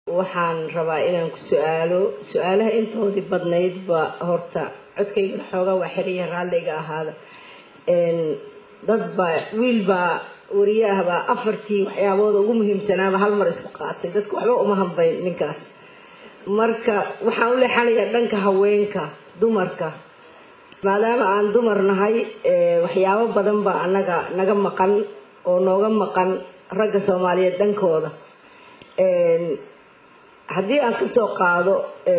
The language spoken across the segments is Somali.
waxaan rabaa inaan ku su'aalaha intoodii badnayd ba horta codkayga xoogaa waa xiriya raalliga ahaada dad baa wiil baa wariyaha baa afartii waxyaabooda ugu muhiimsanaaba hal mar isku qaatay dadku waxba uma hambayn ninkaas marka waxaan u leexanayaa dhanka haweenka dumarka maadaama aan dumar nahay waxyaabo badan baa naga maqan oo nooga maqan ragga Soomaaliyeed dhankooda haddii aan ka soo qaado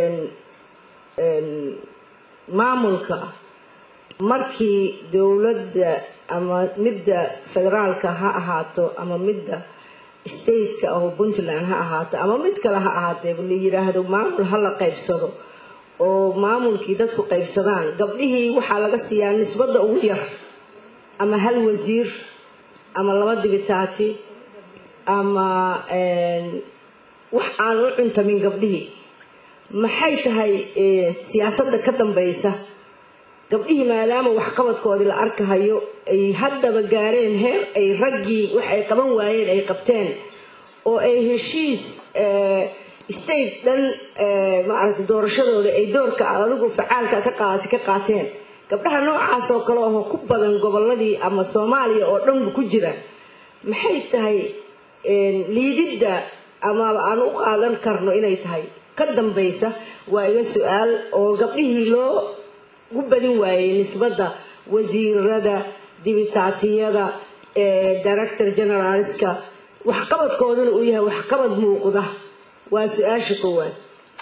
maamulka markii dawladda ama midda federaalka ha ahaato ama midda state-ka oo Puntland ha ahaato ama mid kale ha ahaatee la yiraahdo maamul ha la qaybsado oo maamulkii dadku qaybsadaan gabdhihii waxaa laga siiyaa nisbada ugu yar ama hal wasiir ama laba dibitaati ama wax aan u cuntamin gabdhihii maxay tahay siyaasadda ka dambaysa gabdhihii maadaama wax qabadkoodii la arkahayo ay haddaba gaareen heer ay raggii wax ay qaban waayeen ay qabteen oo ay heshiis state dan maaragtay doorashadooda ay doorka adigu facaalka ka qaateen gabdhaha noocaas oo kale oo ku badan gobolladii ama Soomaaliya oo dhan ku jira maxay tahay liidida ama aan u qaadan karno inay tahay ka dambaysa waa iga su'aal oo gabdhihii loo u badin waayay nisbada wasiirada dibitaatiyada director generalska wax qabadkooduna uu yahay wax qabad muuqda waa su'aasha koowaad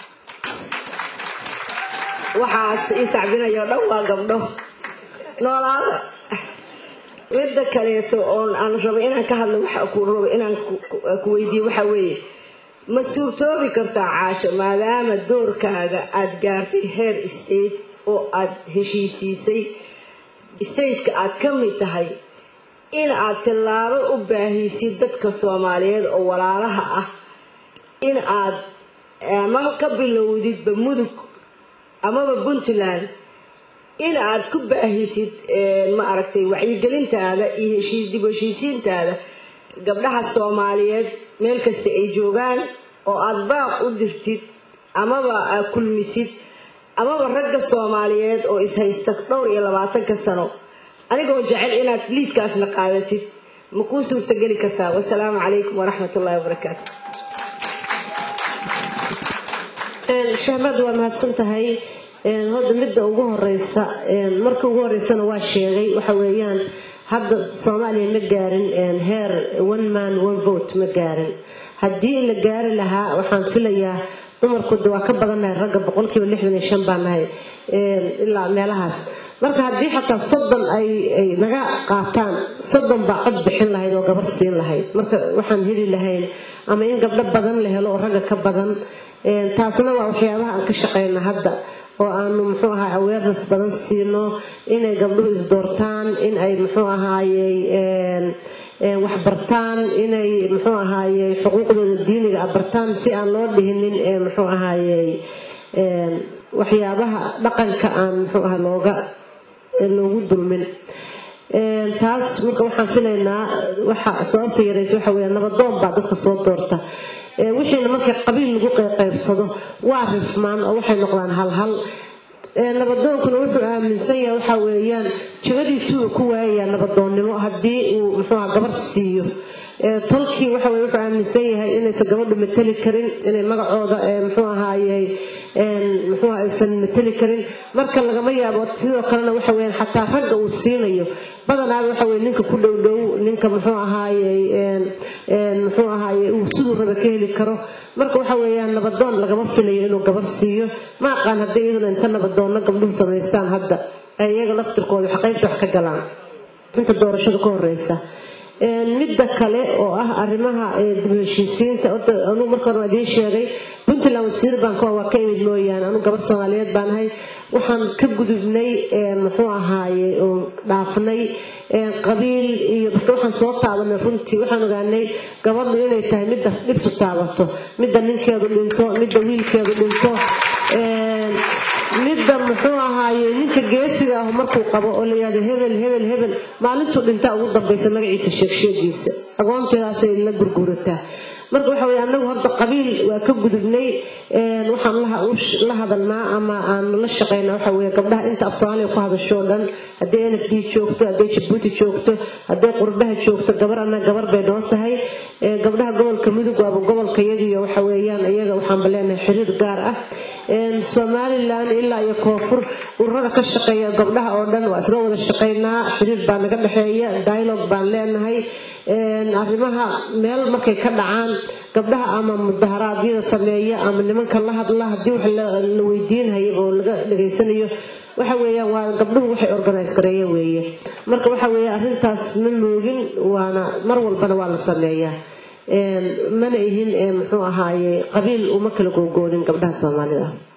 waxaas isacbinayo dhan waa gabdho noolaada midda kaleeto oo aan rabo inaan ka hadlo waxa ku rabo inaan ku weydiiyo waxa weeye ma suurtoobi kartaa caasha maadaama doorkaaga aad gaartay heer state oo aad heshiisiisay state-ka aad ka mid tahay in aad tilaabo u baahisid dadka Soomaaliyeed oo walaalaha ah in aad ama ka bilowdid mudug ama Puntland in aad ku baahisid ma aragtay wacyigelintaada iyo heshiisiintaada gabdhaha Soomaaliyeed meel kasta ay joogaan oo aad baaq u dirtid amaba aad kulmisid amaba ragga Soomaaliyeed oo is haysta dhowr iyo 20 sano anigoo jecel inaad liidkaasna qaadatid ma ku suurtageli kartaa wassalaamu calaykum waraxmatullaahi wabarakaatuh shahbad waa mahadsantahay hadda midda ugu horeysa marka ugu horeysana waa sheegay waxa weeyaan hadda Soomaaliya ma gaarin heer one man one vote ma gaarin haddii la gaari lahaa waxaan filayaa dumarku waa ka badanahay ragga 65% baan nahay ilaa meelahaas marka haddii xataa 30 ay naga qaataan 30 baa cod bixin lahayd oo gabar siin lahayd marka waxaan heli lahayn ama in gabdho badan la helo oo ragga ka badan taasna waa waxyaabaha aan ka shaqeynaa hadda oo aanu muxuu ahaa awareness badan siino inay gabdhuhu is doortaan in ay muxuu ahaayay wax bartaan inay muxuu ahaayay xuquuqdooda diiniga bartaan si aan loo dhihinin muxuu ahaayay waxyaabaha dhaqanka aan muxuu ahaa loogu dulmin taas marka waxaan filaynaa waxa sababta yareysa waxa weeye nabadoon baa dadka soo doorta wixii markii qabiil lagu qaybsado waa rifmaan oo waxay noqdaan hal nabadoonkuna wuxuu aaminsan yahay waxa weeyaan jigadiisu ku waayay nabadoonnimo hadii uu muxuu gabar siiyo tolkii waxa weeye wuxuu aaminsan yahay inaysan gabadhu matali karin inay magacooda muxuu ahaayay aysan matali karin marka lagama yaabo sidoo kalena waxa weeyaan xataa ragga uu siinayo badanaa waxa weeye ninka ku dhow ninka muxuu ahaayay uu sidoo raba ka heli karo marka waxa weeyaan nabadoon lagama filayo inuu gabar siiyo ma aqaan hadii iyaduna inta nabadoonna gabdhuhu sameystaan hadda ay iyaga laftirkooda xaqaynta wax ka galaan inta doorashada ka horeysa midda kale oo ah arrimaha heshiisiinta anu marka hore idin sheegay Puntland wasiir baan waa ka imid mooyaan anu gabar Soomaaliyeed baan ahay waxaan ka gudubnay muxuu ahaayay oo dhaafnay qabiil iyo waxaan soo taabanay runtii waxaan ogaanay gabadhu inay tahay midda dhibtu taabato midda ninkeedu dhinto midda wiilkeedu dhinto midda muxuu ahaayay ninka geesiga ah markuu qabo oo la yiraahdo hebel maalintu dhinta ugu dambaysa magaciisa sheegsheegiisa aqoonteedaas ay la gurgurataa marka waxa weeye anagu horta qabiil waa ka gudubnay waxaan la hadalnaa ama aan la shaqeynaa waxa weeye gabdhaha inta af Soomaaliya ku hadasho dhan haddii NFD joogto haddii Djibouti joogto haddii qurbaha joogto gabar bay noo tahay gabdhaha gobolka Mudug waa gobolka iyaga waxa weeyaan iyaga waxaan baleenahay xiriir gaar ah Somaliland ilaa iyo koonfur ururada ka shaqeeya gabdhaha oo dhan waa isla wada shaqeynaa xiriir baa naga dhaxeeya dialogue baan leenahay arrimaha meel markay ka dhacaan gabdhaha ama mudaharaadyada sameeya ama nimanka la hadla hadii wax la weydiinayo oo laga dhageysanayo waxa weeyaan waa gabdhuhu waxay organize gareeyeen weeye marka waxa weeye arrintaas ma moogin waana mar walbana waa la sameeyaa mana ihin muxuu ahaaye qabiil uma kala googoonin gabdhaha Soomaalida